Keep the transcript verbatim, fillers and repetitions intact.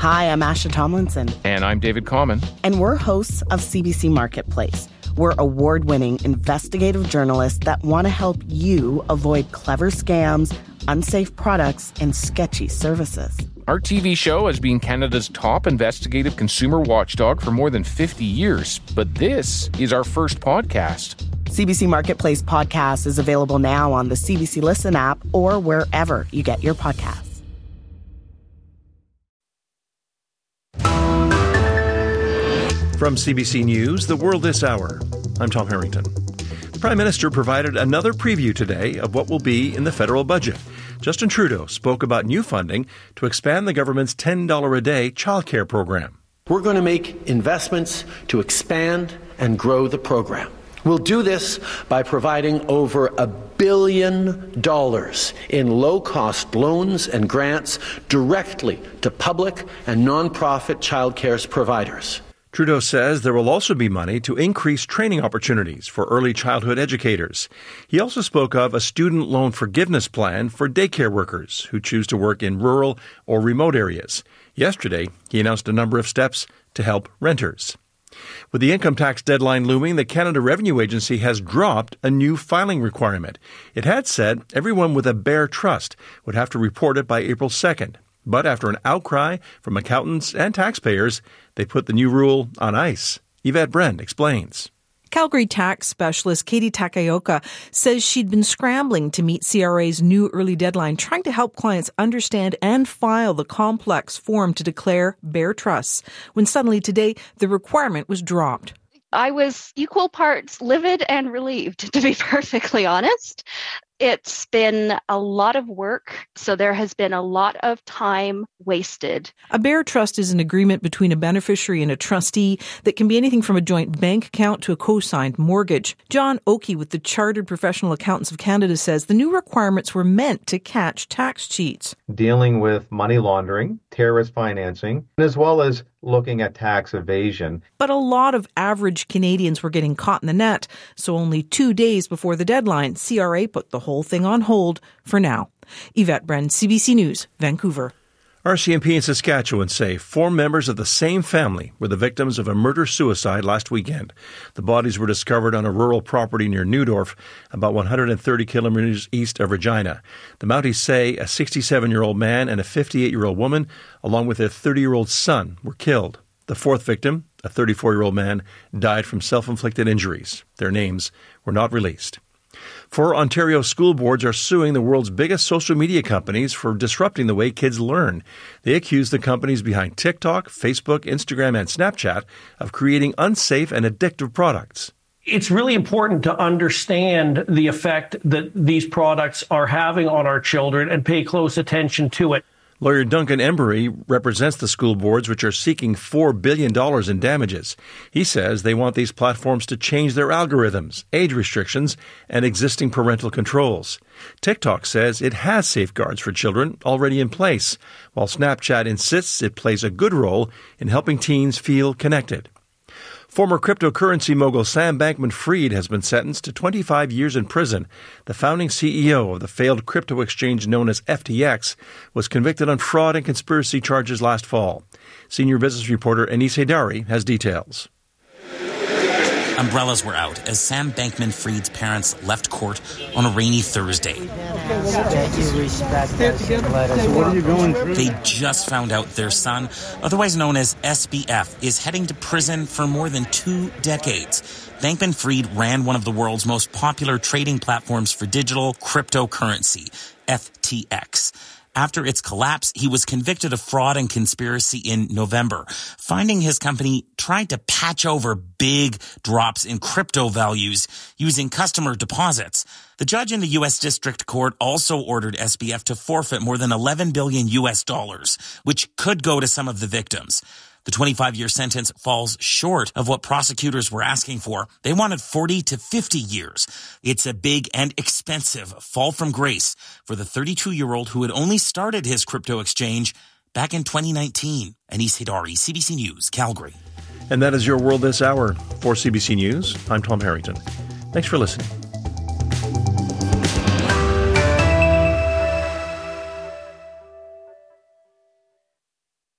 Hi, I'm Asha Tomlinson. And I'm David Common. And we're hosts of C B C Marketplace. We're award-winning investigative journalists that want to help you avoid clever scams, unsafe products, and sketchy services. Our T V show has been Canada's top investigative consumer watchdog for more than fifty years, but this is our first podcast. C B C Marketplace podcast is available now on the C B C Listen app or wherever you get your podcasts. From C B C News, The World This Hour, I'm Tom Harrington. The Prime Minister provided another preview today of what will be in the federal budget. Justin Trudeau spoke about new funding to expand the government's ten dollars a day childcare program. We're going to make investments to expand and grow the program. We'll do this by providing over a billion dollars in low-cost loans and grants directly to public and non-profit childcare providers. Trudeau says there will also be money to increase training opportunities for early childhood educators. He also spoke of a student loan forgiveness plan for daycare workers who choose to work in rural or remote areas. Yesterday, he announced a number of steps to help renters. With the income tax deadline looming, the Canada Revenue Agency has dropped a new filing requirement. It had said everyone with a bare trust would have to report it by April second. But after an outcry from accountants and taxpayers, they put the new rule on ice. Yvette Brent explains. Calgary tax specialist Katie Takaoka says she'd been scrambling to meet C R A's new early deadline, trying to help clients understand and file the complex form to declare bare trusts, when suddenly today the requirement was dropped. I was equal parts livid and relieved, to be perfectly honest. It's been a lot of work, so there has been a lot of time wasted. A bare trust is an agreement between a beneficiary and a trustee that can be anything from a joint bank account to a co-signed mortgage. John Oakey with the Chartered Professional Accountants of Canada says the new requirements were meant to catch tax cheats. Dealing with money laundering, terrorist financing, as well as looking at tax evasion. But a lot of average Canadians were getting caught in the net, so only two days before the deadline, C R A put the whole thing on hold for now. Yvette Bren, C B C News, Vancouver. R C M P in Saskatchewan say four members of the same family were the victims of a murder-suicide last weekend. The bodies were discovered on a rural property near Neudorf, about one hundred thirty kilometers east of Regina. The Mounties say a sixty-seven-year-old man and a fifty-eight-year-old woman, along with their thirty-year-old son, were killed. The fourth victim, a thirty-four-year-old man, died from self-inflicted injuries. Their names were not released. Four Ontario school boards are suing the world's biggest social media companies for disrupting the way kids learn. They accuse the companies behind TikTok, Facebook, Instagram, and Snapchat of creating unsafe and addictive products. It's really important to understand the effect that these products are having on our children and pay close attention to it. Lawyer Duncan Embry represents the school boards, which are seeking four billion dollars in damages. He says they want these platforms to change their algorithms, age restrictions, and existing parental controls. TikTok says it has safeguards for children already in place, while Snapchat insists it plays a good role in helping teens feel connected. Former cryptocurrency mogul Sam Bankman-Fried has been sentenced to twenty-five years in prison. The founding C E O of the failed crypto exchange known as F T X was convicted on fraud and conspiracy charges last fall. Senior business reporter Anis Haidari has details. Umbrellas were out as Sam Bankman-Fried's parents left court on a rainy Thursday. They just found out their son, otherwise known as S B F, is heading to prison for more than two decades. Bankman-Fried ran one of the world's most popular trading platforms for digital cryptocurrency, F T X. After its collapse, he was convicted of fraud and conspiracy in November, finding his company tried to patch over big drops in crypto values using customer deposits. The judge in the U S District Court also ordered S B F to forfeit more than eleven billion U S dollars, which could go to some of the victims. The twenty-five-year sentence falls short of what prosecutors were asking for. They wanted forty to fifty years. It's a big and expensive fall from grace for the thirty-two-year-old who had only started his crypto exchange back in twenty nineteen. Anis Haidari, C B C News, Calgary. And that is your World This Hour. For C B C News, I'm Tom Harrington. Thanks for listening.